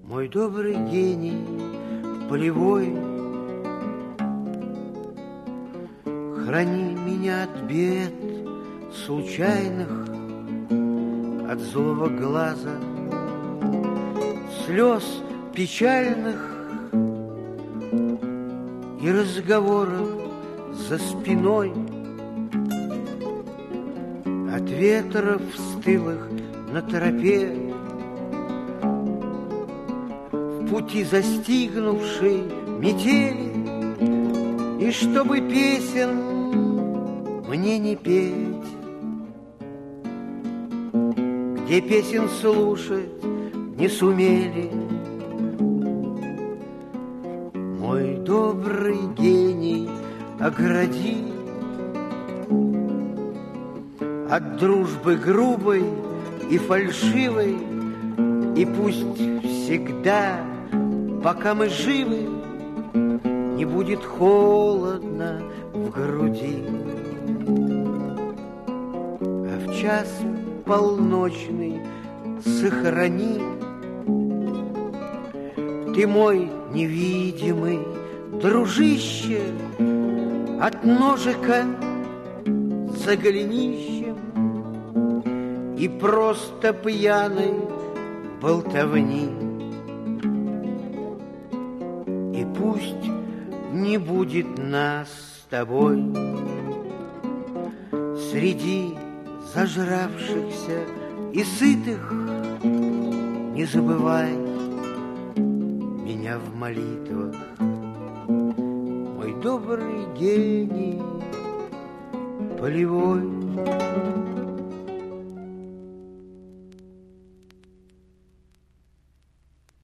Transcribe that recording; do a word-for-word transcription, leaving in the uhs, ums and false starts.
Мой добрый гений полевой, храни меня от бед случайных, от злого глаза, слез печальных и разговоров за спиной, от ветров стылых на тропе, в пути застигнувшей метели, и чтобы песен мне не петь, где песен слушать не сумели. Мой добрый гений, огради от дружбы грубой и фальшивой, и пусть всегда, пока мы живы, не будет холодно в груди. А в час полночный сохрани ты, мой невидимый дружище, от ножика за голенищем и просто пьяной болтовни. И пусть не будет нас с тобой среди зажравшихся и сытых, не забывай меня в молитвах, мой добрый гений полевой.